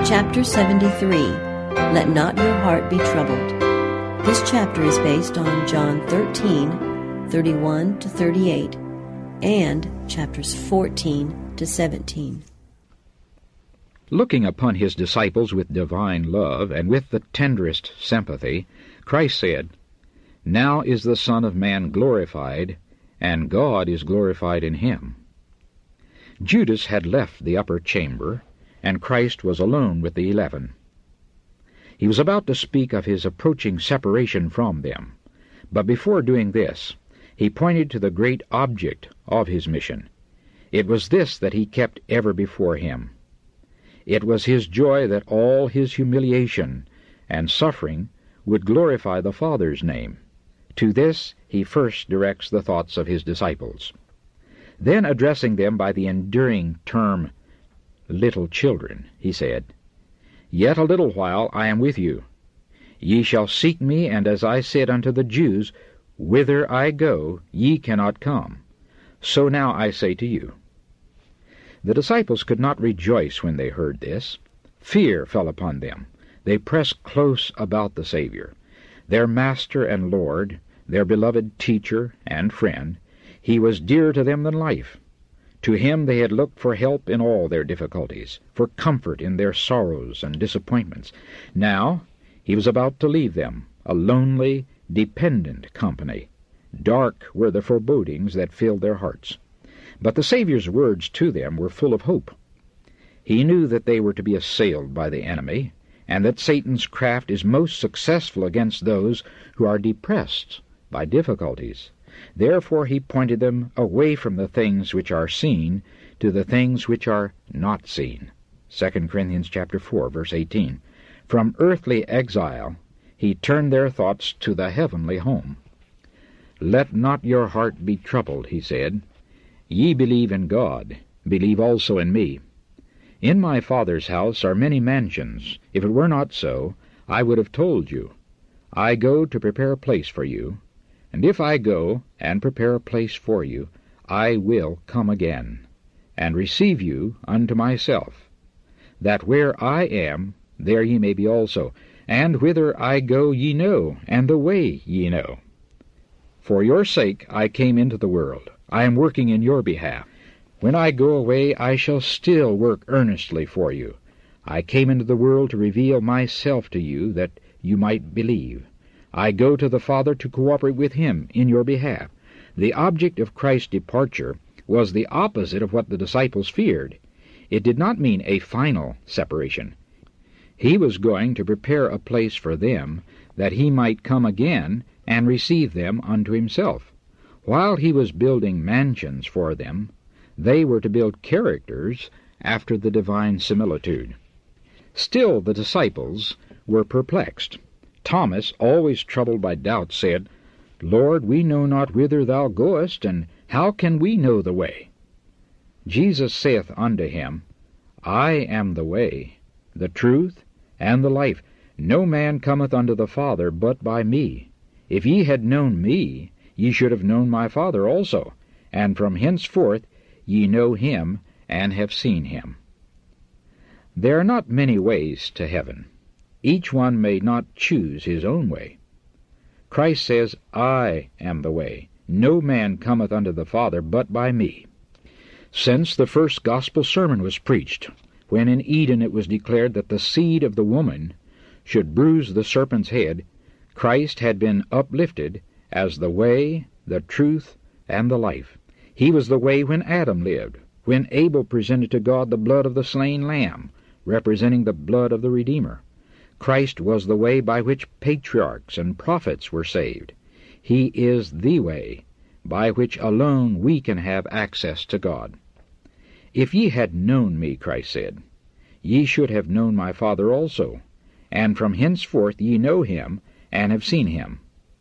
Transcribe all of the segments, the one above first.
Chapter 73, Let Not Your Heart Be Troubled. This chapter is based on John 13, 31 to 38, and chapters 14 to 17. Looking upon his disciples with divine love and with the tenderest sympathy, Christ said, "Now is the Son of Man glorified, and God is glorified in him." Judas had left the upper chamber, and Christ was alone with the 11. He was about to speak of his approaching separation from them, but before doing this, he pointed to the great object of his mission. It was this that he kept ever before him. It was his joy that all his humiliation and suffering would glorify the Father's name. To this he first directs the thoughts of his disciples. Then, addressing them by the endearing term, "Little children," he said, "Yet a little while I am with you. Ye shall seek me, and as I said unto the Jews, Whither I go, ye cannot come. So now I say to you." The disciples could not rejoice when they heard this. Fear fell upon them. They pressed close about the Savior. Their Master and Lord, their beloved teacher and friend, he was dearer to them than life. To him they had looked for help in all their difficulties, for comfort in their sorrows and disappointments. Now he was about to leave them, a lonely, dependent company. Dark were the forebodings that filled their hearts. But the Savior's words to them were full of hope. He knew that they were to be assailed by the enemy, and that Satan's craft is most successful against those who are depressed by difficulties. Therefore he pointed them away from the things which are seen to the things which are not seen. 2 Corinthians chapter 4, verse 18. From earthly exile he turned their thoughts to the heavenly home. "Let not your heart be troubled," he said. "Ye believe in God, believe also in me. In my Father's house are many mansions. If it were not so, I would have told you. I go to prepare a place for you. And if I go and prepare a place for you, I will come again, and receive you unto myself, that where I am, there ye may be also. And whither I go ye know, and the way ye know. For your sake I came into the world. I am working in your behalf. When I go away, I shall still work earnestly for you. I came into the world to reveal myself to you, that you might believe. I go to the Father to cooperate with him in your behalf." The object of Christ's departure was the opposite of what the disciples feared. It did not mean a final separation. He was going to prepare a place for them, that he might come again and receive them unto himself. While he was building mansions for them, they were to build characters after the divine similitude. Still the disciples were perplexed. Thomas, always troubled by doubt, said, "Lord, we know not whither thou goest, and how can we know the way?" Jesus saith unto him, "I am the way, the truth, and the life. No man cometh unto the Father but by me. If ye had known me, ye should have known my Father also, and from henceforth ye know him, and have seen him." There are not many ways to heaven. Each one may not choose his own way. Christ says, "I am the way. No man cometh unto the Father but by me." Since the first gospel sermon was preached, when in Eden it was declared that the seed of the woman should bruise the serpent's head, Christ had been uplifted as the way, the truth, and the life. He was the way when Adam lived, when Abel presented to God the blood of the slain lamb, representing the blood of the Redeemer. Christ was the way by which patriarchs and prophets were saved. He is the way by which alone we can have access to God. "If ye had known me," Christ said, "ye should have known my Father also, and from henceforth ye know him, and have seen him."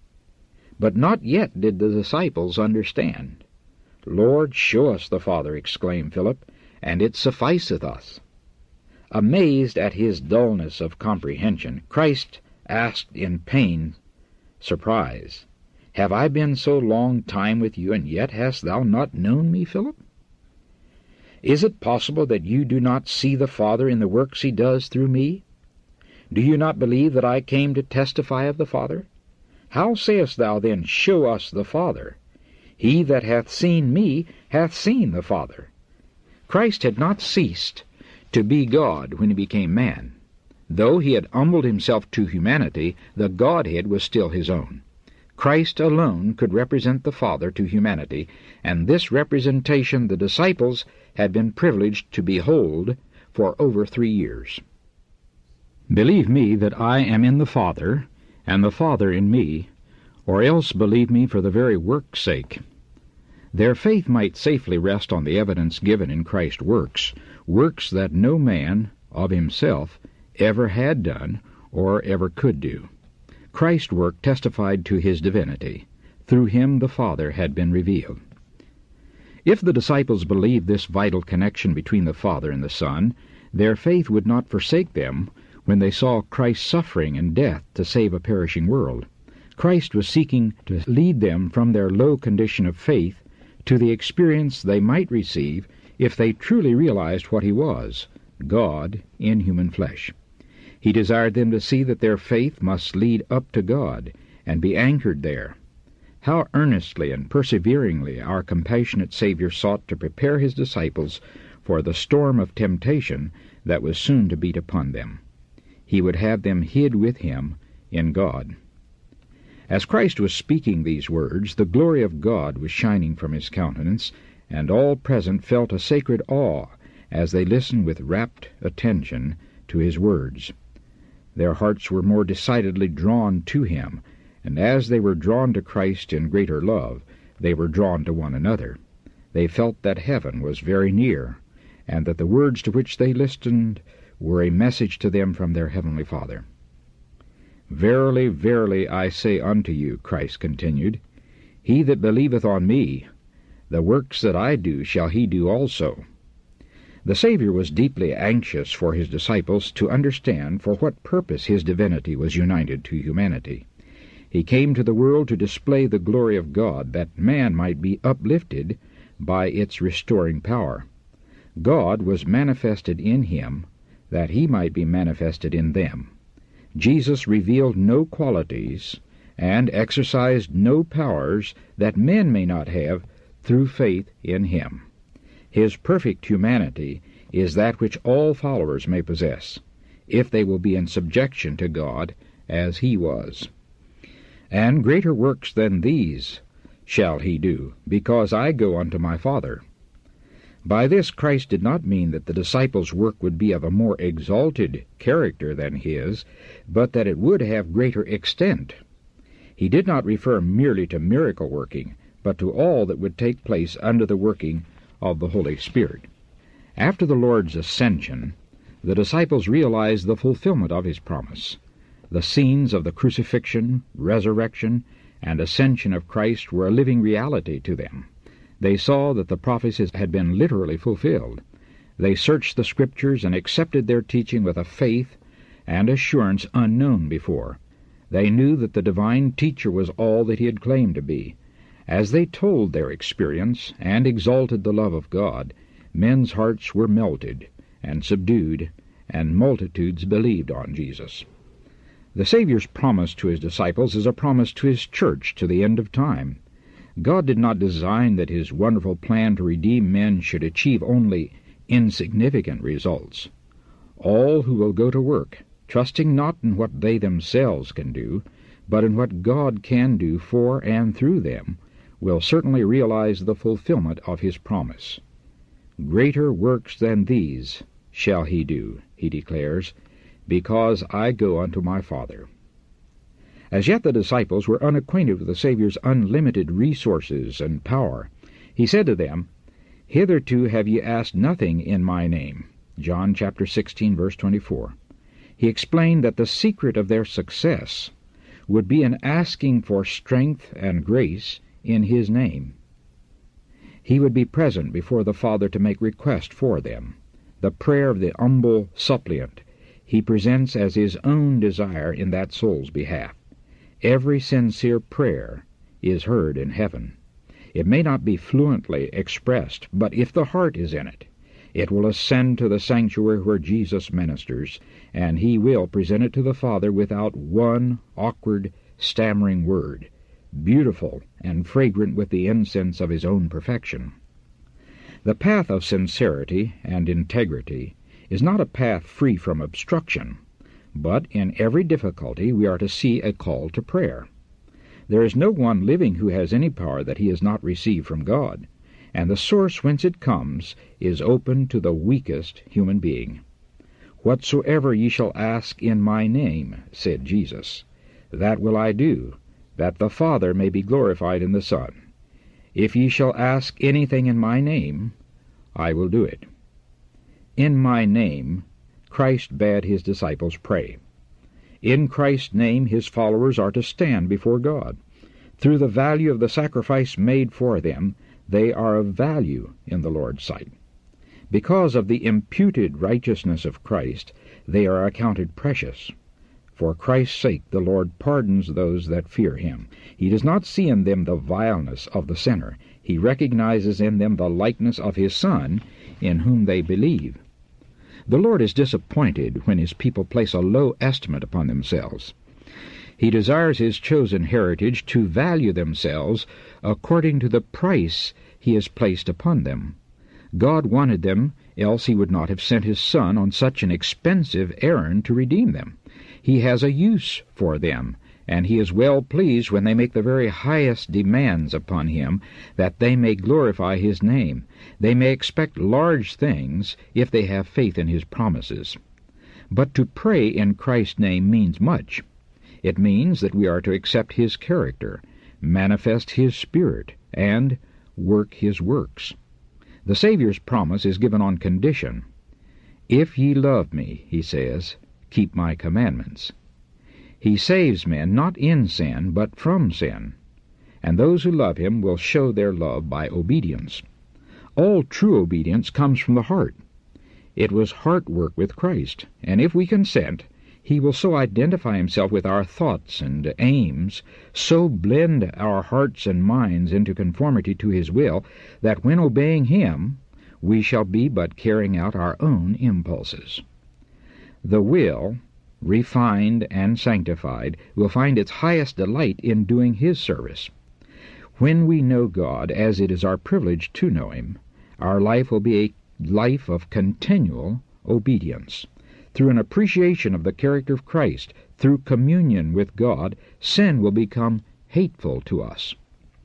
But not yet did the disciples understand. "Lord, show us the Father," exclaimed Philip, "and it sufficeth us." Amazed at his dullness of comprehension, Christ asked in pained surprise, "Have I been so long time with you, and yet hast thou not known me, Philip?" Is it possible that you do not see the Father in the works he does through me? Do you not believe that I came to testify of the Father? How sayest thou then, Show us the Father? He that hath seen me hath seen the Father. Christ had not ceased to be God when he became man. Though he had humbled himself to humanity, the Godhead was still his own. Christ alone could represent the Father to humanity, and this representation the disciples had been privileged to behold for over 3 years. Believe me that I am in the Father, and the Father in me, or else believe me for the very work's sake. Their faith might safely rest on the evidence given in Christ's works, works that no man of himself ever had done or ever could do. Christ's work testified to his divinity. Through him the Father had been revealed. If the disciples believed this vital connection between the Father and the Son, their faith would not forsake them when they saw Christ's suffering and death to save a perishing world. Christ was seeking to lead them from their low condition of faith to the experience they might receive if they truly realized what he was, God in human flesh. He desired them to see that their faith must lead up to God and be anchored there. How earnestly and perseveringly our compassionate Savior sought to prepare his disciples for the storm of temptation that was soon to beat upon them. He would have them hid with him in God. As Christ was speaking these words, the glory of God was shining from his countenance, and all present felt a sacred awe as they listened with rapt attention to his words. Their hearts were more decidedly drawn to him, and as they were drawn to Christ in greater love, they were drawn to one another. They felt that heaven was very near, and that the words to which they listened were a message to them from their heavenly Father. Verily, verily, I say unto you, Christ continued, he that believeth on me, the works that I do shall he do also. The Savior was deeply anxious for his disciples to understand for what purpose his divinity was united to humanity. He came to the world to display the glory of God, that man might be uplifted by its restoring power. God was manifested in him, that he might be manifested in them. Jesus revealed no qualities and exercised no powers that men may not have through faith in him. His perfect humanity is that which all followers may possess, if they will be in subjection to God as he was. And greater works than these shall he do, because I go unto my Father. By this Christ did not mean that the disciples' work would be of a more exalted character than his, but that it would have greater extent. He did not refer merely to miracle working, but to all that would take place under the working of the Holy Spirit. After the Lord's ascension, the disciples realized the fulfillment of his promise. The scenes of the crucifixion, resurrection, and ascension of Christ were a living reality to them. They saw that the prophecies had been literally fulfilled. They searched the Scriptures and accepted their teaching with a faith and assurance unknown before. They knew that the divine teacher was all that he had claimed to be. As they told their experience and exalted the love of God, men's hearts were melted and subdued, and multitudes believed on Jesus. The Savior's promise to his disciples is a promise to his church to the end of time. God did not design that his wonderful plan to redeem men should achieve only insignificant results. All who will go to work, trusting not in what they themselves can do, but in what God can do for and through them, will certainly realize the fulfillment of his promise. Greater works than these shall he do, he declares, because I go unto my Father. As yet the disciples were unacquainted with the Savior's unlimited resources and power. He said to them, Hitherto have ye asked nothing in my name. John chapter 16, verse 24. He explained that the secret of their success would be in asking for strength and grace in his name. He would be present before the Father to make request for them. The prayer of the humble suppliant he presents as his own desire in that soul's behalf. Every sincere prayer is heard in heaven. It may not be fluently expressed, but if the heart is in it, It will ascend to the sanctuary where Jesus ministers, and he will present it to the Father without one awkward, stammering word, beautiful and fragrant with the incense of his own perfection. The path of sincerity and integrity is not a path free from obstruction, but in every difficulty we are to see a call to prayer. There is no one living who has any power that he has not received from God, and the source whence it comes is open to the weakest human being. "Whatsoever ye shall ask in my name," said Jesus, "that will I do, that the Father may be glorified in the Son. If ye shall ask anything in my name, I will do it." In my name, Christ bade his disciples pray. In Christ's name his followers are to stand before God. Through the value of the sacrifice made for them, they are of value in the Lord's sight. Because of the imputed righteousness of Christ, they are accounted precious. For Christ's sake the Lord pardons those that fear him. He does not see in them the vileness of the sinner. He recognizes in them the likeness of his Son, in whom they believe. The Lord is disappointed when his people place a low estimate upon themselves. He desires his chosen heritage to value themselves according to the price he has placed upon them. God wanted them, else he would not have sent his Son on such an expensive errand to redeem them. He has a use for them, and he is well pleased when they make the very highest demands upon him, that they may glorify his name. They may expect large things if they have faith in his promises. But to pray in Christ's name means much. It means that we are to accept his character, manifest his spirit, and work his works. The Savior's promise is given on condition. "If ye love me," he says, "keep my commandments." He saves men not in sin, but from sin, and those who love him will show their love by obedience. All true obedience comes from the heart. It was heart work with Christ, and if we consent, he will so identify himself with our thoughts and aims, so blend our hearts and minds into conformity to his will, that when obeying him, we shall be but carrying out our own impulses. The will, refined and sanctified, will find its highest delight in doing his service. When we know God as it is our privilege to know him, our life will be a life of continual obedience. Through an appreciation of the character of Christ, through communion with God, sin will become hateful to us.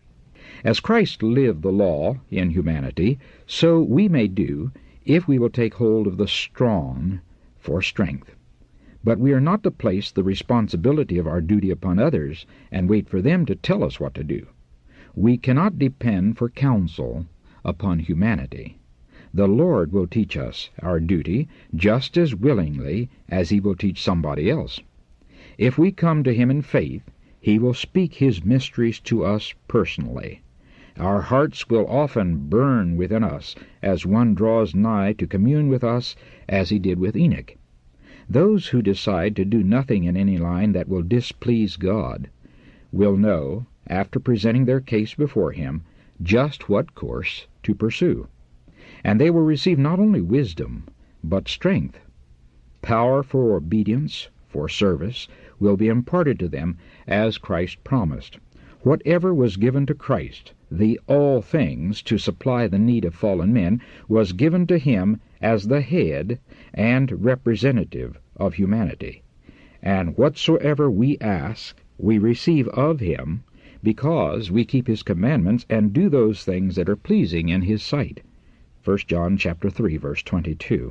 As Christ lived the law in humanity, so we may do if we will take hold of the strong for strength. But we are not to place the responsibility of our duty upon others and wait for them to tell us what to do. We cannot depend for counsel upon humanity. The Lord will teach us our duty just as willingly as he will teach somebody else. If we come to him in faith, he will speak his mysteries to us personally. Our hearts will often burn within us as one draws nigh to commune with us as he did with Enoch. Those who decide to do nothing in any line that will displease God will know, after presenting their case before him, just what course to pursue. And they will receive not only wisdom, but strength. Power for obedience, for service, will be imparted to them as Christ promised. Whatever was given to Christ, the all things to supply the need of fallen men, was given to him as the head and representative of humanity. And whatsoever we ask, we receive of him, because we keep his commandments and do those things that are pleasing in his sight. 1 John chapter 3, verse 22.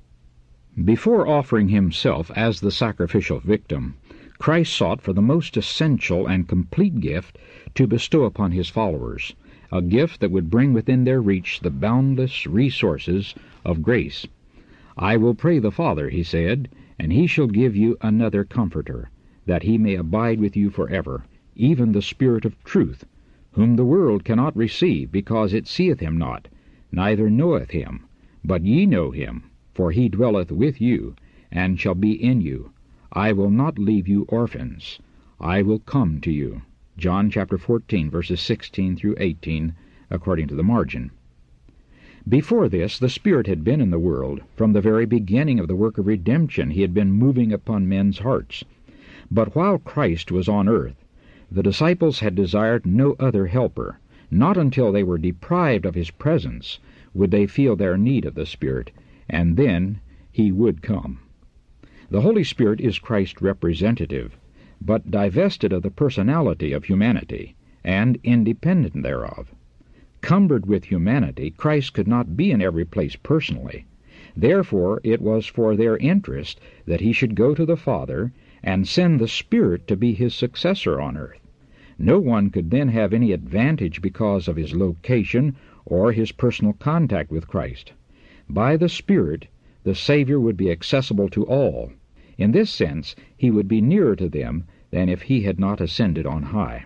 Before offering himself as the sacrificial victim, Christ sought for the most essential and complete gift to bestow upon his followers, a gift that would bring within their reach the boundless resources of grace. "I will pray the Father," he said, "and he shall give you another Comforter, that he may abide with you forever, even the Spirit of truth, whom the world cannot receive, because it seeth him not, neither knoweth him. But ye know him, for he dwelleth with you, and shall be in you. I will not leave you orphans. I will come to you." John chapter 14, verses 16 through 18, according to the margin. Before this, the Spirit had been in the world. From the very beginning of the work of redemption, he had been moving upon men's hearts. But while Christ was on earth, the disciples had desired no other helper. Not until they were deprived of his presence would they feel their need of the Spirit, and then he would come. The Holy Spirit is Christ's representative, but divested of the personality of humanity, and independent thereof. Cumbered with humanity, Christ could not be in every place personally. Therefore it was for their interest that he should go to the Father and send the Spirit to be his successor on earth. No one could then have any advantage because of his location or his personal contact with Christ. By the Spirit, the Savior would be accessible to all. In this sense, he would be nearer to them than if he had not ascended on high.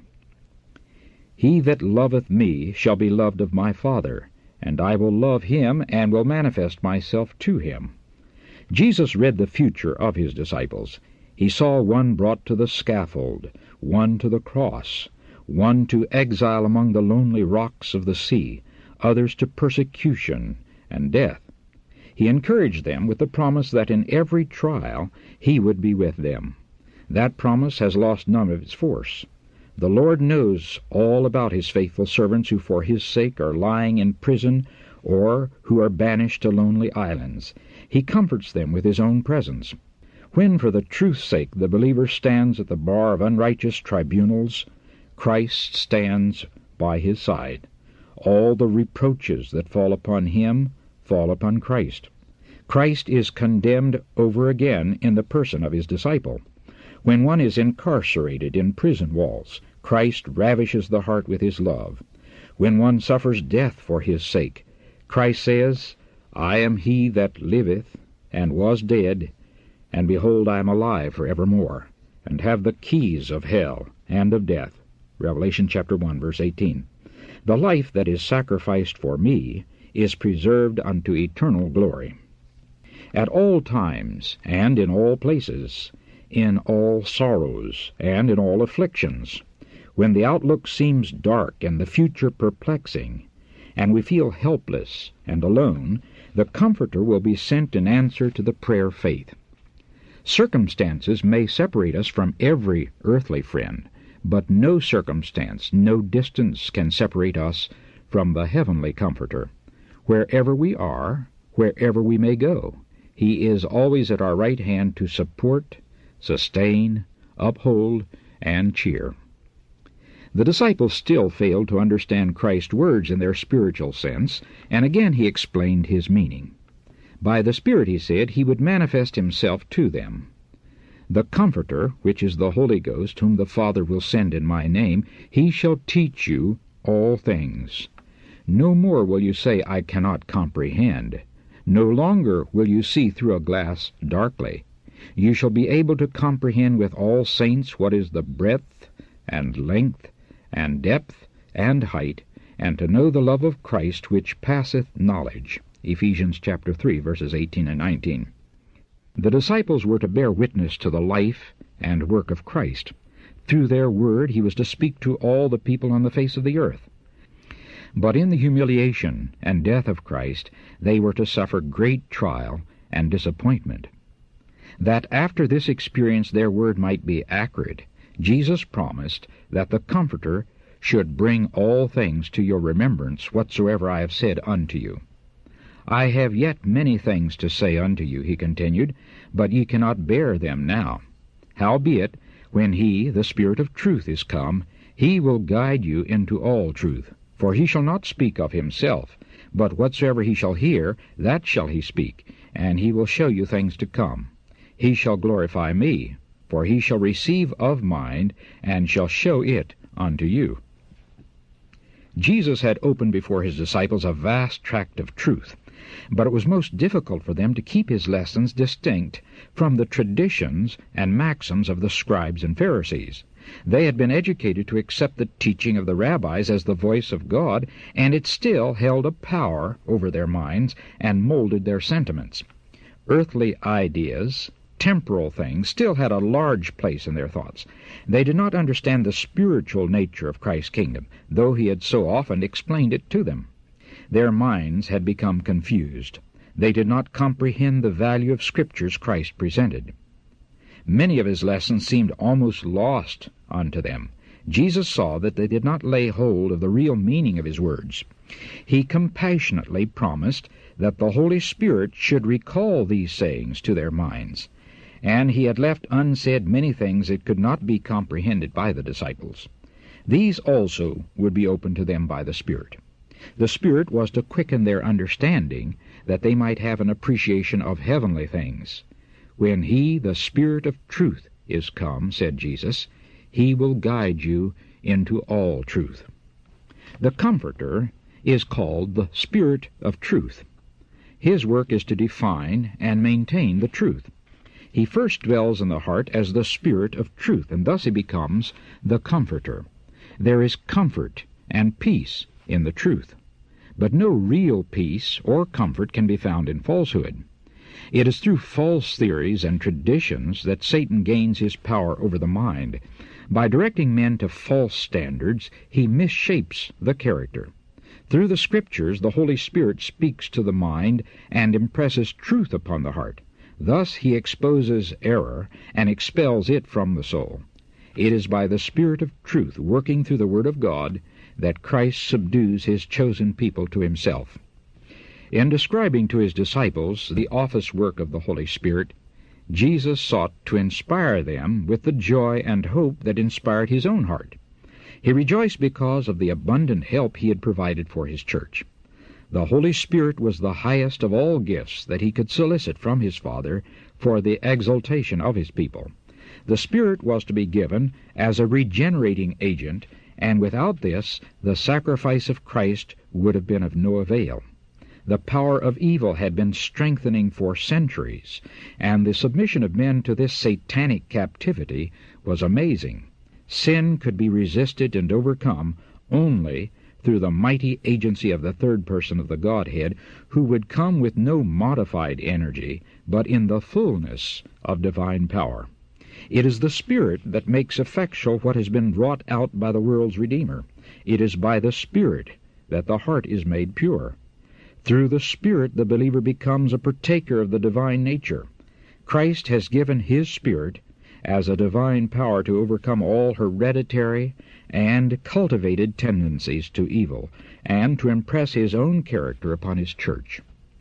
He that loveth me shall be loved of my Father, and I will love him, and will manifest myself to him. Jesus read the future of his disciples. He saw one brought to the scaffold, one to the cross, one to exile among the lonely rocks of the sea, others to persecution and death. He encouraged them with the promise that in every trial he would be with them. That promise has lost none of its force. The Lord knows all about his faithful servants who for his sake are lying in prison or who are banished to lonely islands. He comforts them with his own presence. When for the truth's sake the believer stands at the bar of unrighteous tribunals, Christ stands by his side. All the reproaches that fall upon him fall upon Christ. Christ is condemned over again in the person of his disciple. When one is incarcerated in prison walls, Christ ravishes the heart with his love. When one suffers death for his sake, Christ says, I am he that liveth, and was dead, and behold, I am alive for evermore, and have the keys of hell and of death. Revelation chapter 1, verse 18. The life that is sacrificed for me is preserved unto eternal glory. At all times, and in all places, in all sorrows, and in all afflictions, when the outlook seems dark and the future perplexing, and we feel helpless and alone, the Comforter will be sent in answer to the prayer faith. Circumstances may separate us from every earthly friend, but no circumstance, no distance can separate us from the heavenly Comforter. Wherever we are, wherever we may go, he is always at our right hand to support, sustain, uphold, and cheer. The disciples still failed to understand Christ's words in their spiritual sense, and again he explained his meaning. By the Spirit, he said, he would manifest himself to them. The Comforter, which is the Holy Ghost, whom the Father will send in my name, he shall teach you all things. No more will you say, I cannot comprehend. No longer will you see through a glass darkly. You shall be able to comprehend with all saints what is the breadth and length and depth and height, and to know the love of Christ which passeth knowledge. Ephesians chapter 3, verses 18 and 19. The disciples were to bear witness to the life and work of Christ. Through their word he was to speak to all the people on the face of the earth. But in the humiliation and death of Christ they were to suffer great trial and disappointment. That after this experience their word might be accurate, Jesus promised that the Comforter should bring all things to your remembrance whatsoever I have said unto you. I have yet many things to say unto you, he continued, but ye cannot bear them now. Howbeit, when he, the Spirit of truth, is come, he will guide you into all truth. For he shall not speak of himself, but whatsoever he shall hear, that shall he speak, and he will show you things to come. He shall glorify me, for he shall receive of mine, and shall show it unto you. Jesus had opened before his disciples a vast tract of truth, but it was most difficult for them to keep his lessons distinct from the traditions and maxims of the scribes and Pharisees. They had been educated to accept the teaching of the rabbis as the voice of God, and it still held a power over their minds and molded their sentiments. Earthly ideas, temporal things, still had a large place in their thoughts. They did not understand the spiritual nature of Christ's kingdom, though he had so often explained it to them. Their minds had become confused. They did not comprehend the value of Scriptures Christ presented. Many of his lessons seemed almost lost unto them. Jesus saw that they did not lay hold of the real meaning of his words. He compassionately promised that the Holy Spirit should recall these sayings to their minds, and he had left unsaid many things that could not be comprehended by the disciples. These also would be opened to them by the Spirit. The Spirit was to quicken their understanding, that they might have an appreciation of heavenly things. When he, the Spirit of truth, is come, said Jesus, he will guide you into all truth. The Comforter is called the Spirit of truth. His work is to define and maintain the truth. He first dwells in the heart as the Spirit of truth, and thus he becomes the Comforter. There is comfort and peace in the truth, but no real peace or comfort can be found in falsehood. It is through false theories and traditions that Satan gains his power over the mind. By directing men to false standards, he misshapes the character. Through the Scriptures, the Holy Spirit speaks to the mind and impresses truth upon the heart. Thus he exposes error and expels it from the soul. It is by the Spirit of truth, working through the Word of God, that Christ subdues his chosen people to himself. In describing to his disciples the office work of the Holy Spirit, Jesus sought to inspire them with the joy and hope that inspired his own heart. He rejoiced because of the abundant help he had provided for his church. The Holy Spirit was the highest of all gifts that he could solicit from his Father for the exaltation of his people. The Spirit was to be given as a regenerating agent, and without this, the sacrifice of Christ would have been of no avail. The power of evil had been strengthening for centuries, and the submission of men to this satanic captivity was amazing. Sin could be resisted and overcome only through the mighty agency of the third person of the Godhead, who would come with no modified energy, but in the fullness of divine power. It is the Spirit that makes effectual what has been wrought out by the world's Redeemer. It is by the Spirit that the heart is made pure. Through the Spirit the believer becomes a partaker of the divine nature. Christ has given his Spirit as a divine power to overcome all hereditary and cultivated tendencies to evil, and to impress his own character upon his church.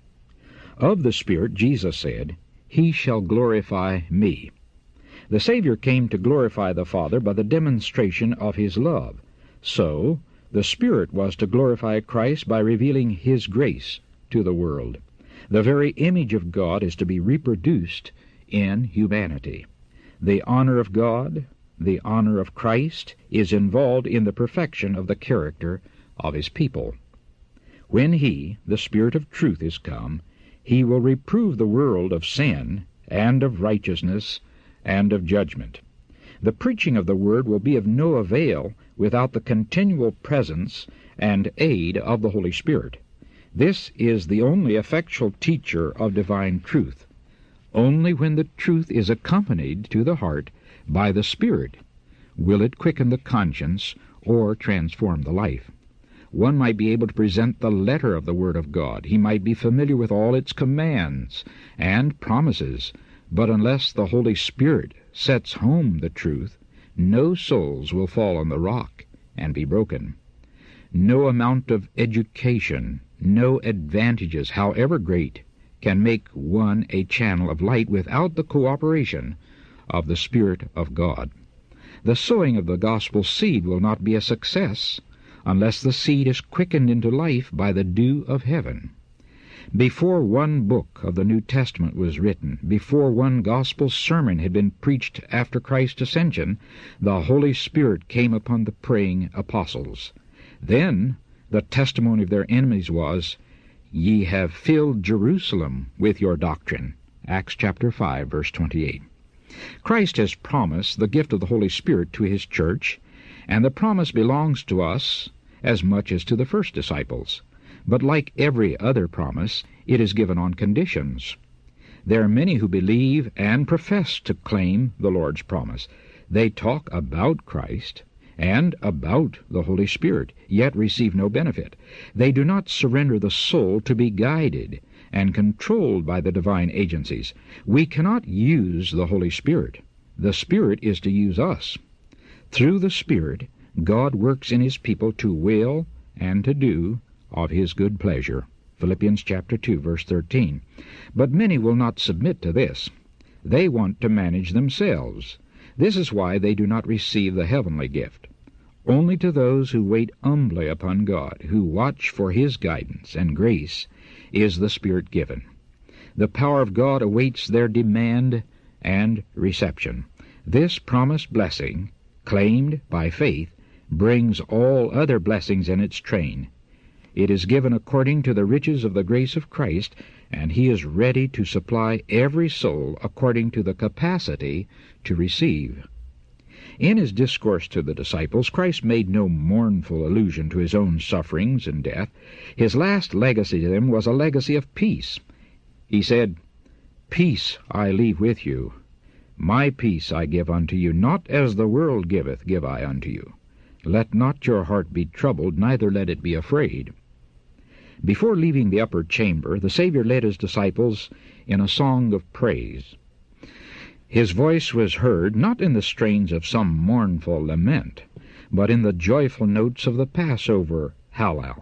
Of the Spirit, Jesus said, "He shall glorify me." The Savior came to glorify the Father by the demonstration of his love. So, the Spirit was to glorify Christ by revealing his grace to the world. The very image of God is to be reproduced in humanity. The honor of God, the honor of Christ, is involved in the perfection of the character of his people. When he, the Spirit of truth, is come, he will reprove the world of sin and of righteousness and of judgment. The preaching of the Word will be of no avail without the continual presence and aid of the Holy Spirit. This is the only effectual teacher of divine truth. Only when the truth is accompanied to the heart by the Spirit will it quicken the conscience or transform the life. One might be able to present the letter of the Word of God. He might be familiar with all its commands and promises, but unless the Holy Spirit sets home the truth, no souls will fall on the rock and be broken. No amount of education, no advantages, however great, can make one a channel of light without the cooperation of the Spirit of God. The sowing of the gospel seed will not be a success unless the seed is quickened into life by the dew of heaven. Before one book of the New Testament was written, before one gospel sermon had been preached after Christ's ascension, the Holy Spirit came upon the praying apostles. Then the testimony of their enemies was, "Ye have filled Jerusalem with your doctrine." Acts chapter 5, verse 28. Christ has promised the gift of the Holy Spirit to his church, and the promise belongs to us as much as to the first disciples. But like every other promise, it is given on conditions. There are many who believe and profess to claim the Lord's promise. They talk about Christ, and about the Holy Spirit, yet receive no benefit. They do not surrender the soul to be guided and controlled by the divine agencies. We cannot use the Holy Spirit. The Spirit is to use us. Through the Spirit, God works in His people to will and to do of His good pleasure. Philippians chapter 2, verse 13. But many will not submit to this. They want to manage themselves. This is why they do not receive the heavenly gift. Only to those who wait humbly upon God, who watch for His guidance and grace, is the Spirit given. The power of God awaits their demand and reception. This promised blessing, claimed by faith, brings all other blessings in its train. It is given according to the riches of the grace of Christ, and He is ready to supply every soul according to the capacity to receive. In His discourse to the disciples, Christ made no mournful allusion to His own sufferings and death. His last legacy to them was a legacy of peace. He said, "Peace I leave with you. My peace I give unto you, not as the world giveth, give I unto you. Let not your heart be troubled, neither let it be afraid." Before leaving the upper chamber, the Savior led His disciples in a song of praise. His voice was heard not in the strains of some mournful lament, but in the joyful notes of the Passover Hallel.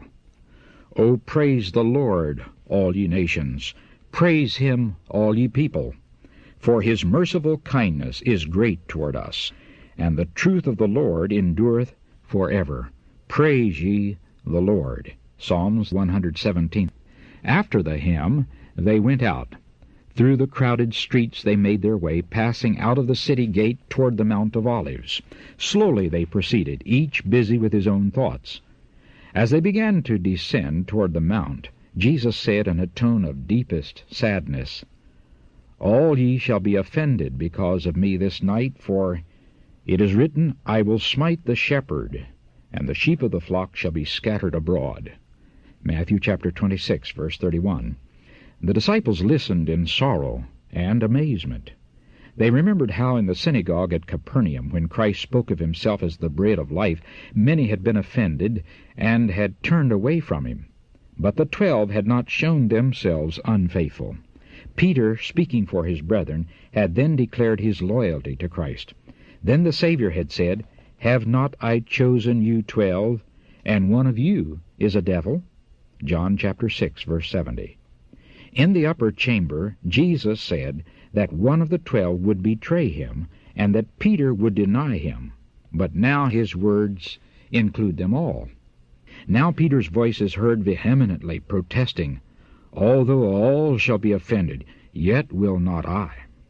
O praise the Lord, all ye nations. Praise Him, all ye people. For His merciful kindness is great toward us, and the truth of the Lord endureth forever. Praise ye the Lord. Psalms 117. After the hymn, they went out. Through the crowded streets they made their way, passing out of the city gate toward the Mount of Olives. Slowly they proceeded, each busy with his own thoughts. As they began to descend toward the mount, Jesus said in a tone of deepest sadness, "All ye shall be offended because of me this night, for it is written, I will smite the shepherd, and the sheep of the flock shall be scattered abroad." Matthew chapter 26, verse 31. The disciples listened in sorrow and amazement. They remembered how in the synagogue at Capernaum, when Christ spoke of Himself as the bread of life, many had been offended and had turned away from Him. But the 12 had not shown themselves unfaithful. Peter, speaking for his brethren, had then declared his loyalty to Christ. Then the Savior had said, "Have not I chosen you 12, and one of you is a devil?" John chapter 6, verse 70. In the upper chamber, Jesus said that one of the 12 would betray Him, and that Peter would deny Him. But now His words include them all. Now Peter's voice is heard vehemently protesting, "Although all shall be offended, yet will not I."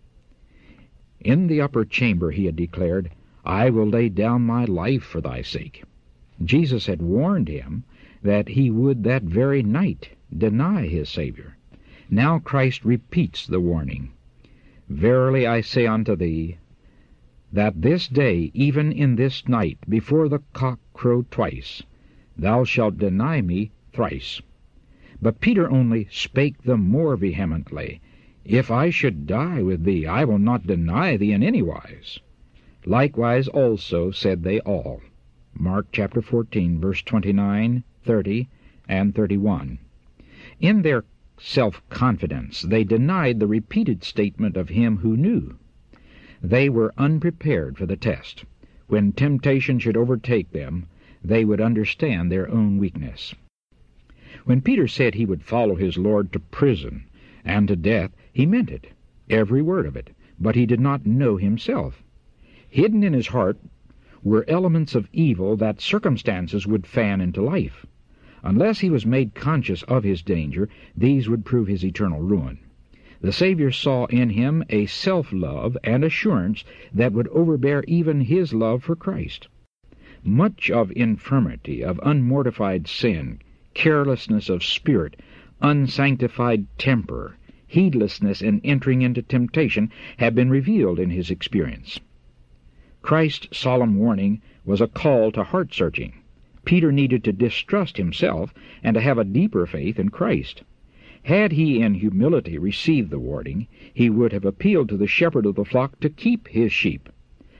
In the upper chamber he had declared, "I will lay down my life for thy sake." Jesus had warned him that he would that very night deny his Savior. Now Christ repeats the warning. "Verily I say unto thee, that this day, even in this night, before the cock crow twice, thou shalt deny me thrice." But Peter only spake the more vehemently, "If I should die with thee, I will not deny thee in any wise." Likewise also said they all. Mark chapter 14, verse 29, 30, and 31. In their self-confidence, they denied the repeated statement of Him who knew. They were unprepared for the test. When temptation should overtake them, they would understand their own weakness. When Peter said he would follow his Lord to prison and to death, he meant it, every word of it, but he did not know himself. Hidden in his heart were elements of evil that circumstances would fan into life. Unless he was made conscious of his danger, these would prove his eternal ruin. The Savior saw in him a self-love and assurance that would overbear even his love for Christ. Much of infirmity, of unmortified sin, carelessness of spirit, unsanctified temper, heedlessness in entering into temptation have been revealed in his experience. Christ's solemn warning was a call to heart-searching. Peter needed to distrust himself and to have a deeper faith in Christ. Had he in humility received the warning, he would have appealed to the shepherd of the flock to keep his sheep.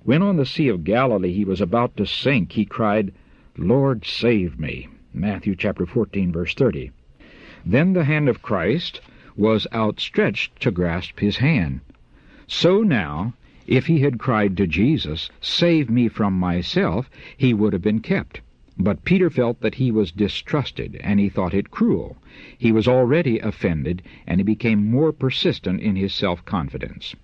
When on the Sea of Galilee he was about to sink, he cried, "Lord, save me." Matthew chapter 14, verse 30. Then the hand of Christ was outstretched to grasp his hand. So now, if he had cried to Jesus, "Save me from myself," he would have been kept. But Peter felt that he was distrusted, and he thought it cruel. He was already offended, and he became more persistent in his self-confidence.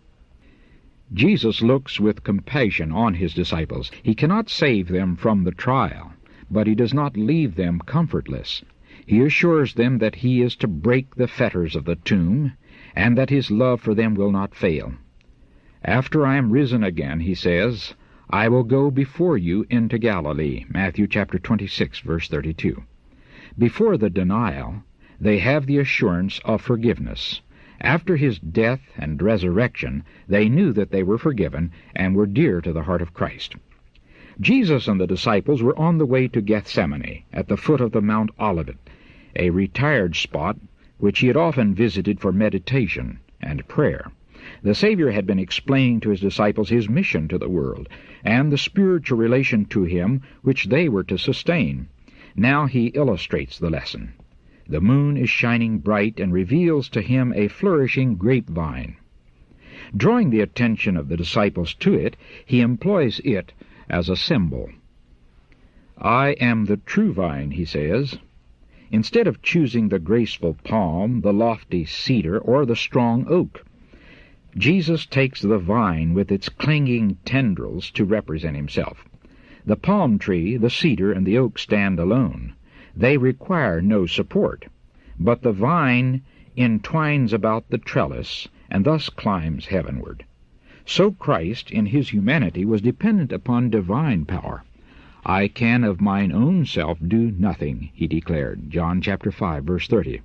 Jesus looks with compassion on his disciples. He cannot save them from the trial, but he does not leave them comfortless. He assures them that he is to break the fetters of the tomb, and that his love for them will not fail. "After I am risen again," he says, "I will go before you into Galilee." Matthew chapter 26, verse 32. Before the denial, they have the assurance of forgiveness. After his death and resurrection, they knew that they were forgiven and were dear to the heart of Christ. Jesus and the disciples were on the way to Gethsemane, at the foot of the Mount Olivet, a retired spot which he had often visited for meditation and prayer. The Savior had been explaining to his disciples his mission to the world, and the spiritual relation to him which they were to sustain. Now he illustrates the lesson. The moon is shining bright and reveals to him a flourishing grapevine. Drawing the attention of the disciples to it, he employs it as a symbol. "I am the true vine," he says. Instead of choosing the graceful palm, the lofty cedar, or the strong oak, Jesus takes the vine with its clinging tendrils to represent himself. The palm tree, the cedar, and the oak stand alone. They require no support, but the vine entwines about the trellis and thus climbs heavenward. So Christ, in his humanity, was dependent upon divine power. "I can of mine own self do nothing," he declared, John chapter 5, verse 30.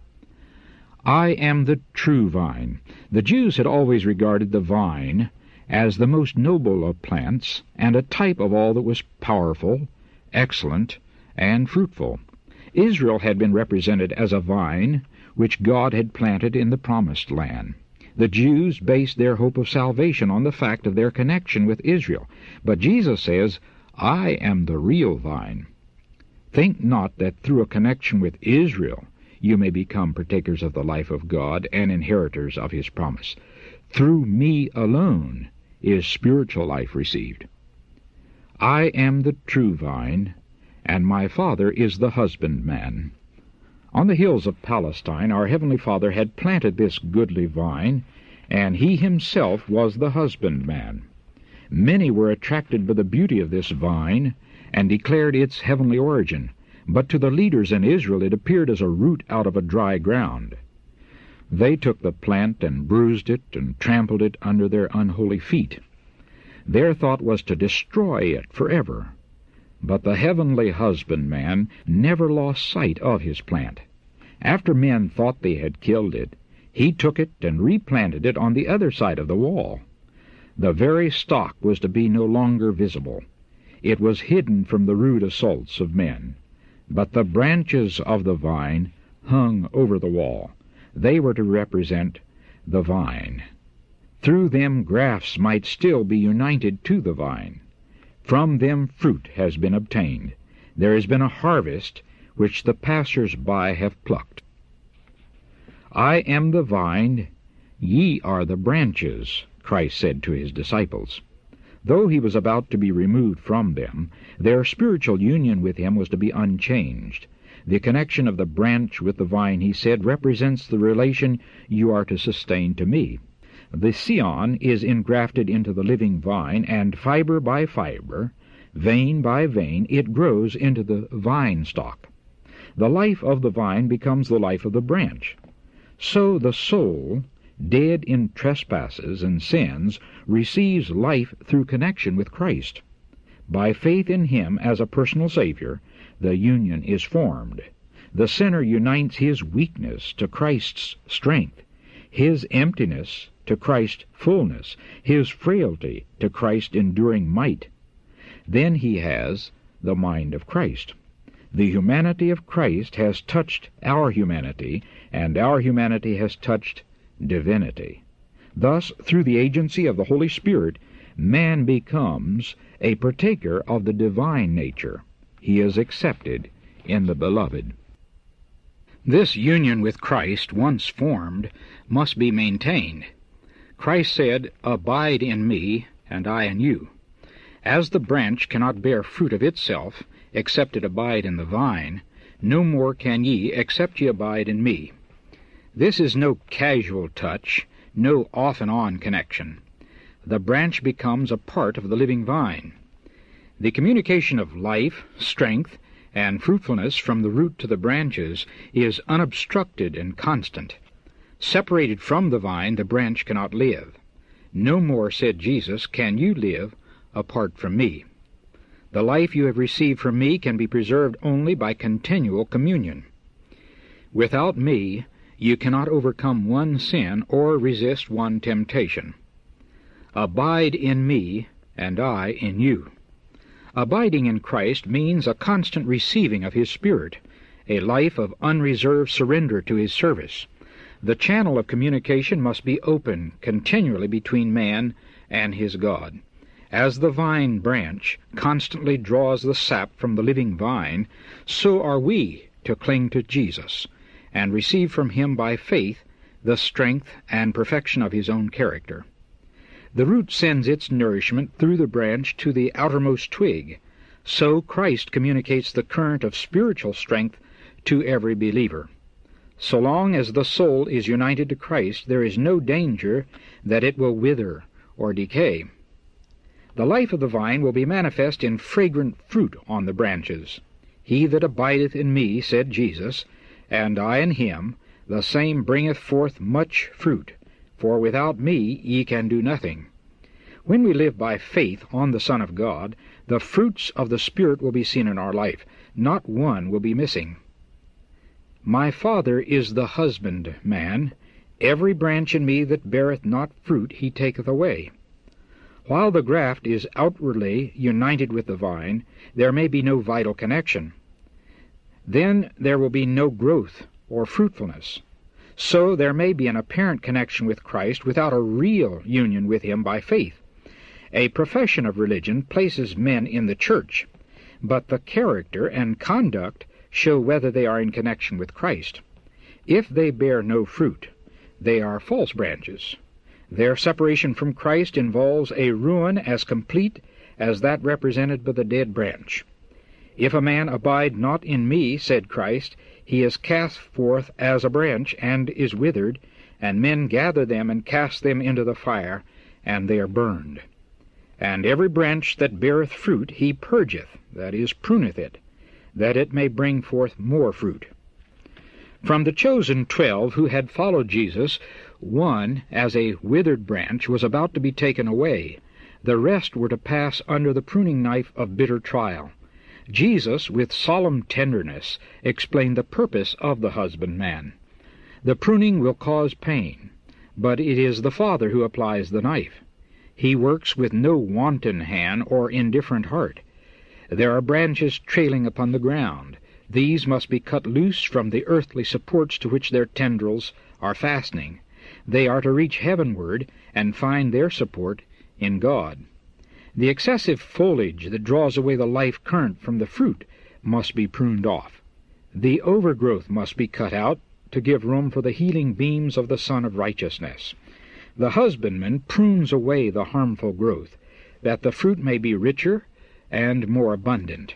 "I am the true vine." The Jews had always regarded the vine as the most noble of plants and a type of all that was powerful, excellent, and fruitful. Israel had been represented as a vine which God had planted in the Promised Land. The Jews based their hope of salvation on the fact of their connection with Israel. But Jesus says, "I am the real vine." Think not that through a connection with Israel you may become partakers of the life of God and inheritors of his promise. Through me alone is spiritual life received. "I am the true vine, and my Father is the husbandman." On the hills of Palestine, our Heavenly Father had planted this goodly vine, and he himself was the husbandman. Many were attracted by the beauty of this vine, and declared its heavenly origin, but to the leaders in Israel it appeared as a root out of a dry ground. They took the plant and bruised it and trampled it under their unholy feet. Their thought was to destroy it forever. But the heavenly husbandman never lost sight of his plant. After men thought they had killed it, he took it and replanted it on the other side of the wall. The very stalk was to be no longer visible. It was hidden from the rude assaults of men. But the branches of the vine hung over the wall. They were to represent the vine. Through them grafts might still be united to the vine. From them fruit has been obtained. There has been a harvest which the passers-by have plucked. "I am the vine, ye are the branches," Christ said to his disciples. Though he was about to be removed from them, their spiritual union with him was to be unchanged. The connection of the branch with the vine, he said, represents the relation you are to sustain to me. The scion is engrafted into the living vine, and fiber by fiber, vein by vein, it grows into the vine stalk. The life of the vine becomes the life of the branch. So the soul, dead in trespasses and sins, receives life through connection with Christ. By faith in him as a personal Savior, the union is formed. The sinner unites his weakness to Christ's strength, his emptiness to Christ's fullness, his frailty to Christ's enduring might. Then he has the mind of Christ. The humanity of Christ has touched our humanity, and our humanity has touched divinity. Thus, through the agency of the Holy Spirit, man becomes a partaker of the divine nature. He is accepted in the Beloved. This union with Christ, once formed, must be maintained. Christ said, "Abide in me, and I in you." As the branch cannot bear fruit of itself, except it abide in the vine, no more can ye, except ye abide in me. This is no casual touch, no off-and-on connection. The branch becomes a part of the living vine. The communication of life, strength, and fruitfulness from the root to the branches is unobstructed and constant. Separated from the vine, the branch cannot live. No more, said Jesus, can you live apart from me. The life you have received from me can be preserved only by continual communion. Without me, you cannot overcome one sin or resist one temptation. Abide in me, and I in you. Abiding in Christ means a constant receiving of His Spirit, a life of unreserved surrender to His service. The channel of communication must be open continually between man and his God. As the vine branch constantly draws the sap from the living vine, so are we to cling to Jesus and receive from Him by faith the strength and perfection of His own character. The root sends its nourishment through the branch to the outermost twig. So Christ communicates the current of spiritual strength to every believer. So long as the soul is united to Christ, there is no danger that it will wither or decay. The life of the vine will be manifest in fragrant fruit on the branches. He that abideth in me, said Jesus, and I in him, the same bringeth forth much fruit. For without me ye can do nothing. When we live by faith on the Son of God, the fruits of the Spirit will be seen in our life. Not one will be missing. My Father is the husbandman. Every branch in me that beareth not fruit he taketh away. While the graft is outwardly united with the vine, there may be no vital connection. Then there will be no growth or fruitfulness. So there may be an apparent connection with Christ without a real union with Him by faith. A profession of religion places men in the church, but the character and conduct show whether they are in connection with Christ. If they bear no fruit, they are false branches. Their separation from Christ involves a ruin as complete as that represented by the dead branch. If a man abide not in me, said Christ, he is cast forth as a branch, and is withered, and men gather them and cast them into the fire, and they are burned. And every branch that beareth fruit he purgeth, that is, pruneth it, that it may bring forth more fruit. From the chosen 12 who had followed Jesus, one, as a withered branch, was about to be taken away. The rest were to pass under the pruning knife of bitter trial. Jesus, with solemn tenderness, explained the purpose of the husbandman. The pruning will cause pain, but it is the Father who applies the knife. He works with no wanton hand or indifferent heart. There are branches trailing upon the ground. These must be cut loose from the earthly supports to which their tendrils are fastening. They are to reach heavenward and find their support in God. The excessive foliage that draws away the life current from the fruit must be pruned off. The overgrowth must be cut out to give room for the healing beams of the Sun of Righteousness. The husbandman prunes away the harmful growth, that the fruit may be richer and more abundant.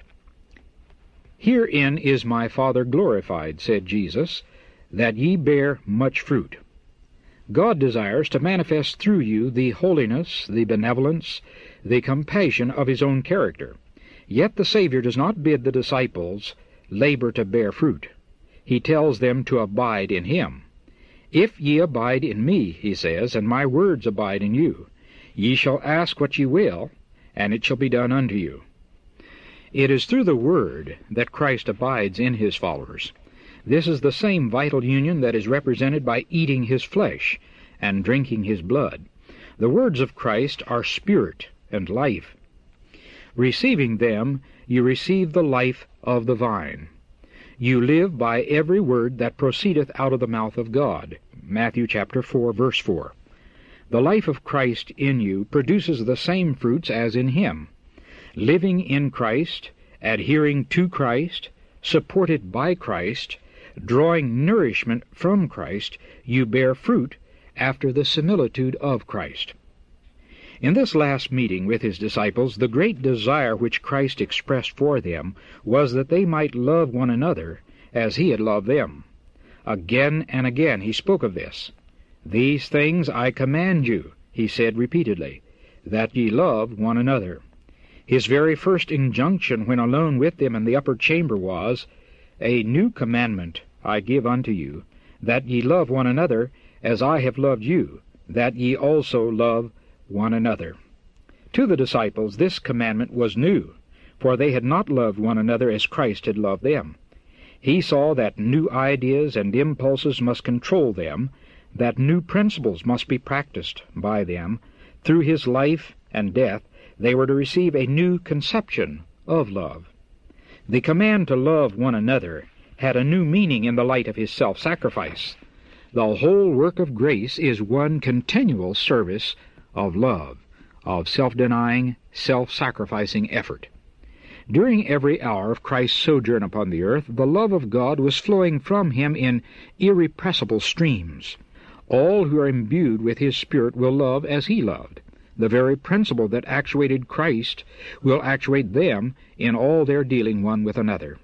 Herein is my Father glorified, said Jesus, that ye bear much fruit. God desires to manifest through you the holiness, the benevolence, the compassion of His own character. Yet the Savior does not bid the disciples labor to bear fruit. He tells them to abide in Him. If ye abide in me, He says, and my words abide in you, ye shall ask what ye will, and it shall be done unto you. It is through the Word that Christ abides in His followers. This is the same vital union that is represented by eating His flesh and drinking His blood. The words of Christ are spirit and life. Receiving them, you receive the life of the vine. You live by every word that proceedeth out of the mouth of God. Matthew chapter 4, verse 4. The life of Christ in you produces the same fruits as in him. Living in Christ, adhering to Christ, supported by Christ, drawing nourishment from Christ, you bear fruit after the similitude of Christ. In this last meeting with his disciples, the great desire which Christ expressed for them was that they might love one another as he had loved them. Again and again he spoke of this. "These things I command you," he said repeatedly, "that ye love one another." His very first injunction when alone with them in the upper chamber was, "A new commandment I give unto you, that ye love one another as I have loved you, that ye also love one another." To the disciples this commandment was new, for they had not loved one another as Christ had loved them. He saw that new ideas and impulses must control them, that new principles must be practiced by them. Through his life and death, they were to receive a new conception of love. The command to love one another had a new meaning in the light of his self-sacrifice. The whole work of grace is one continual service of love, of self-denying, self-sacrificing effort. During every hour of Christ's sojourn upon the earth, the love of God was flowing from him in irrepressible streams. All who are imbued with his Spirit will love as he loved. The very principle that actuated Christ will actuate them in all their dealing one with another.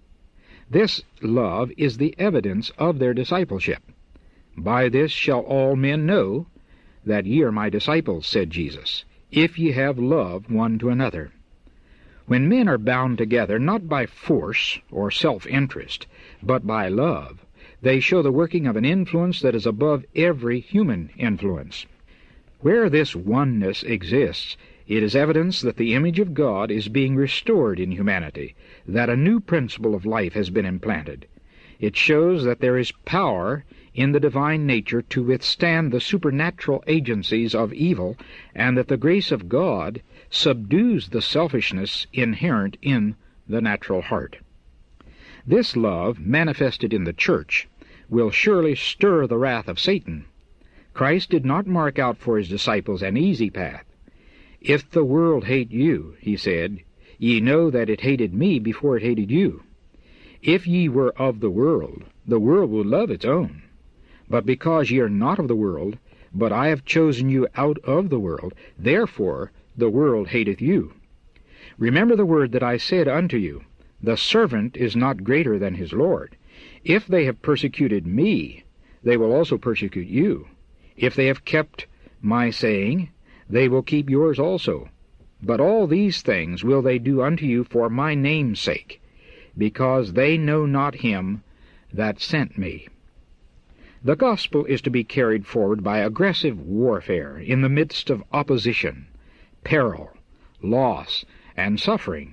This love is the evidence of their discipleship. "By this shall all men know that ye are my disciples," said Jesus, "if ye have love one to another." When men are bound together, not by force or self-interest, but by love, they show the working of an influence that is above every human influence. Where this oneness exists, it is evidence that the image of God is being restored in humanity, that a new principle of life has been implanted. It shows that there is power in the divine nature to withstand the supernatural agencies of evil, and that the grace of God subdues the selfishness inherent in the natural heart. This love, manifested in the church, will surely stir the wrath of Satan. Christ did not mark out for his disciples an easy path. "If the world hate you," he said, "ye know that it hated me before it hated you. If ye were of the world would love its own. But because ye are not of the world, but I have chosen you out of the world, therefore the world hateth you. Remember the word that I said unto you, the servant is not greater than his Lord. If they have persecuted me, they will also persecute you. If they have kept my saying, they will keep yours also. But all these things will they do unto you for my name's sake, because they know not him that sent me." The gospel is to be carried forward by aggressive warfare in the midst of opposition, peril, loss, and suffering.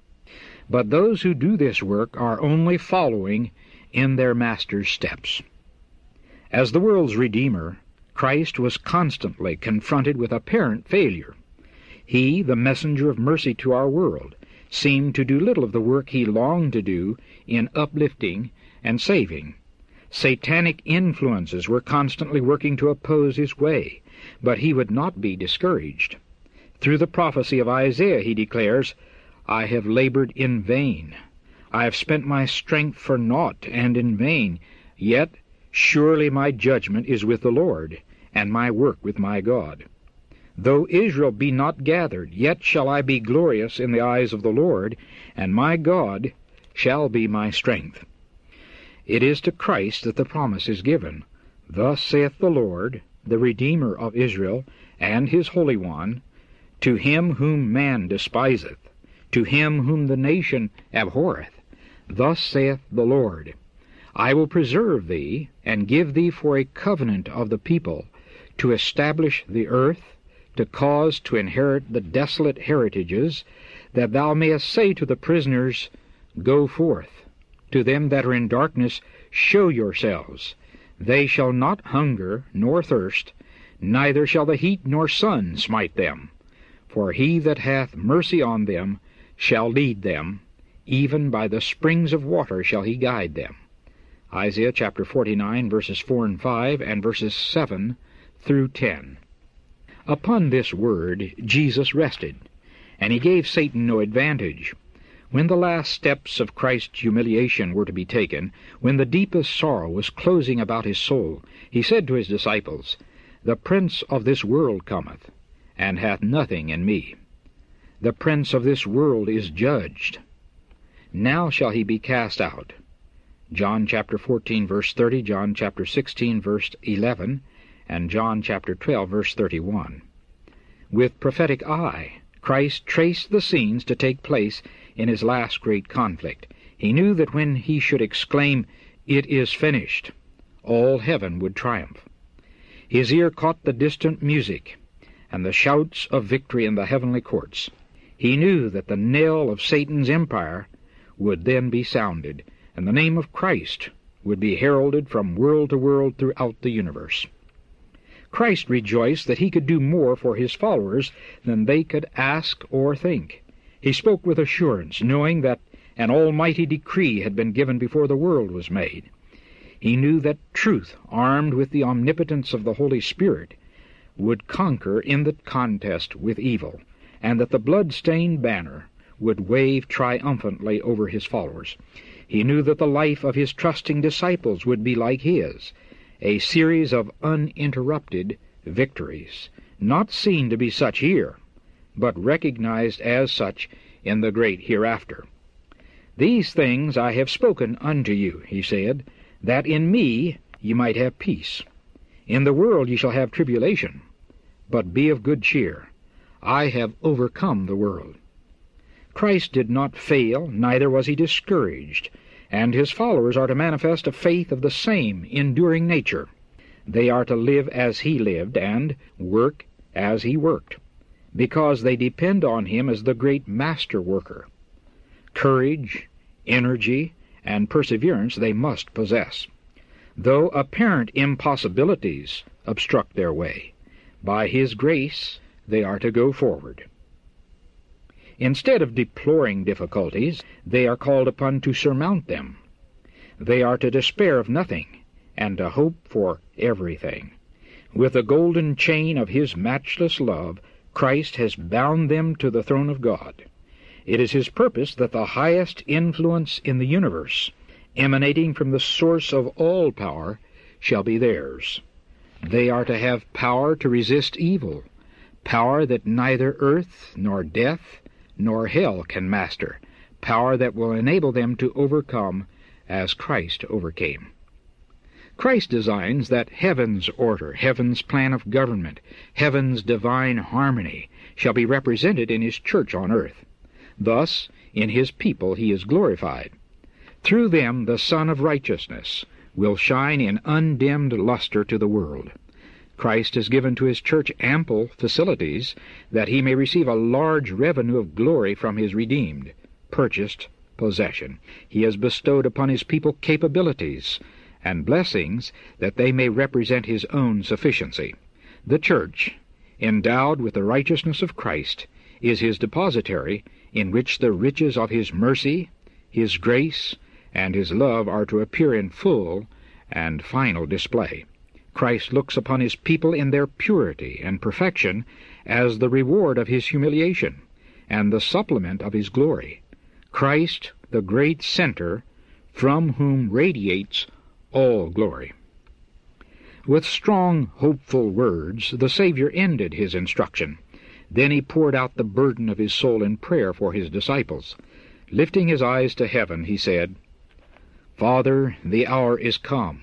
But those who do this work are only following in their Master's steps. As the world's Redeemer, Christ was constantly confronted with apparent failure. He, the messenger of mercy to our world, seemed to do little of the work he longed to do in uplifting and saving. Satanic influences were constantly working to oppose his way, but he would not be discouraged. Through the prophecy of Isaiah he declares, "I have labored in vain. I have spent my strength for naught and in vain. Yet surely my judgment is with the Lord, and my work with my God. Though Israel be not gathered, yet shall I be glorious in the eyes of the Lord, and my God shall be my strength." It is to Christ that the promise is given. "Thus saith the Lord, the Redeemer of Israel, and his Holy One, to him whom man despiseth, to him whom the nation abhorreth, thus saith the Lord, I will preserve thee, and give thee for a covenant of the people, to establish the earth, to cause to inherit the desolate heritages, that thou mayest say to the prisoners, Go forth. To them that are in darkness, show yourselves. They shall not hunger nor thirst, neither shall the heat nor sun smite them. For he that hath mercy on them shall lead them, even by the springs of water shall he guide them." Isaiah chapter 49, verses 4 and 5, and verses 7 through 10. Upon this word Jesus rested, and he gave Satan no advantage. When the last steps of Christ's humiliation were to be taken, when the deepest sorrow was closing about his soul, he said to his disciples, "The prince of this world cometh, and hath nothing in me. The prince of this world is judged. Now shall he be cast out." John chapter 14, verse 30, John chapter 16, verse 11, and John chapter 12, verse 31. With prophetic eye, Christ traced the scenes to take place in his last great conflict. He knew that when he should exclaim, "It is finished," all heaven would triumph. His ear caught the distant music and the shouts of victory in the heavenly courts. He knew that the knell of Satan's empire would then be sounded, and the name of Christ would be heralded from world to world throughout the universe. Christ rejoiced that he could do more for his followers than they could ask or think. He spoke with assurance, knowing that an almighty decree had been given before the world was made. He knew that truth, armed with the omnipotence of the Holy Spirit, would conquer in the contest with evil, and that the blood-stained banner would wave triumphantly over his followers. He knew that the life of his trusting disciples would be like his, a series of uninterrupted victories, not seen to be such here, but recognized as such in the great hereafter. "These things I have spoken unto you," he said, "that in me ye might have peace. In the world ye shall have tribulation, but be of good cheer. I have overcome the world." Christ did not fail, neither was he discouraged, and his followers are to manifest a faith of the same enduring nature. They are to live as he lived, and work as he worked, because they depend on him as the great master worker. Courage, energy, and perseverance they must possess. Though apparent impossibilities obstruct their way, by his grace they are to go forward. Instead of deploring difficulties, they are called upon to surmount them. They are to despair of nothing, and to hope for everything. With the golden chain of his matchless love, Christ has bound them to the throne of God. It is his purpose that the highest influence in the universe, emanating from the source of all power, shall be theirs. They are to have power to resist evil, power that neither earth nor death nor hell can master, power that will enable them to overcome as Christ overcame. Christ designs that heaven's order, heaven's plan of government, heaven's divine harmony shall be represented in his church on earth. Thus, in his people he is glorified. Through them the Sun of Righteousness will shine in undimmed luster to the world. Christ has given to his church ample facilities that he may receive a large revenue of glory from his redeemed, purchased possession. He has bestowed upon his people capabilities and blessings that they may represent his own sufficiency. The church, endowed with the righteousness of Christ, is his depository in which the riches of his mercy, his grace, and his love are to appear in full and final display. Christ looks upon his people in their purity and perfection as the reward of his humiliation and the supplement of his glory. Christ, the great center, from whom radiates all glory. With strong, hopeful words, the Savior ended his instruction. Then he poured out the burden of his soul in prayer for his disciples. Lifting his eyes to heaven, he said, "Father, the hour is come.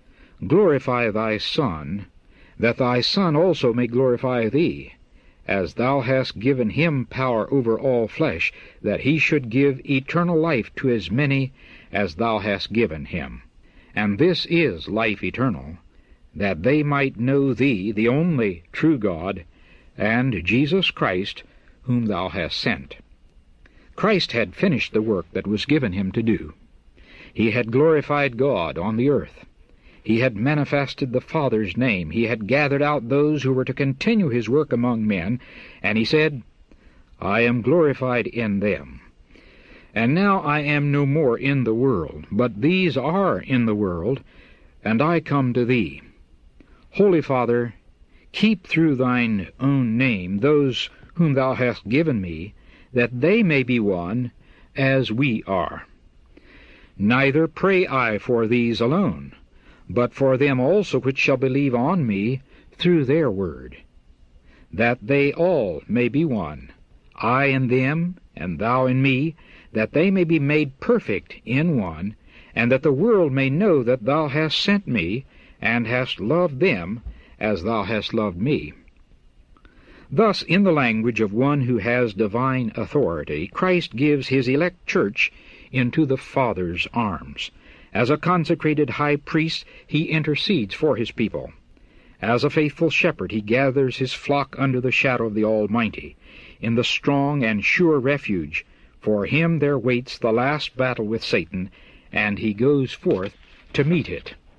Glorify thy Son, that thy Son also may glorify thee, as thou hast given him power over all flesh, that he should give eternal life to as many as thou hast given him. And this is life eternal, that they might know thee, the only true God, and Jesus Christ, whom thou hast sent." Christ had finished the work that was given him to do. He had glorified God on the earth. He had manifested the Father's name. He had gathered out those who were to continue his work among men, and he said, "I am glorified in them. And now I am no more in the world, but these are in the world, and I come to thee. Holy Father, Keep through thine own name those whom thou hast given me, that they may be one, as we are. Neither pray I for these alone, but for them also which shall believe on me through their word, that they all may be one, I in them, and thou in me, that they may be made perfect in one, and that the world may know that thou hast sent me, and hast loved them as thou hast loved me. Thus, in the language of one who has divine authority, Christ gives his elect church into the Father's arms. As a consecrated high priest, he intercedes for his people. As a faithful shepherd, he gathers his flock under the shadow of the Almighty. In the strong and sure refuge, for him there waits the last battle with Satan, and he goes forth to meet it.